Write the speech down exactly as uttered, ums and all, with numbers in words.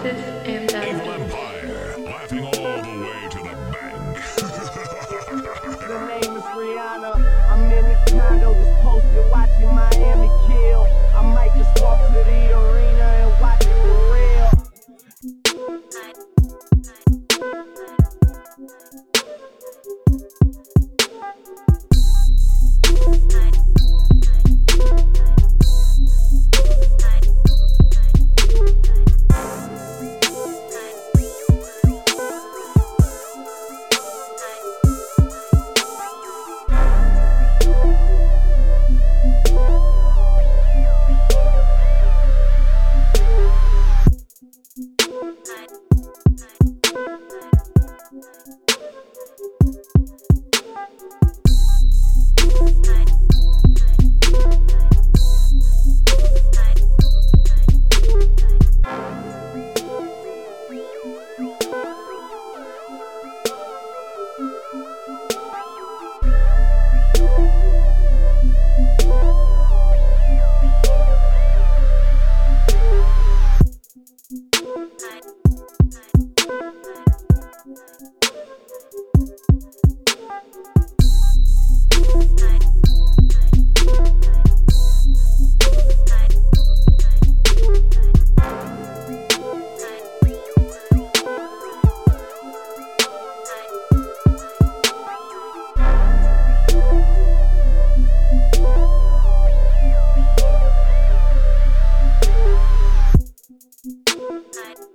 This M W. Evil Empire, laughing all the way to the bank. The name is Rihanna. I'm in the condo, just posted, watching Miami kill. I might just walk to the arena and watch it for real. I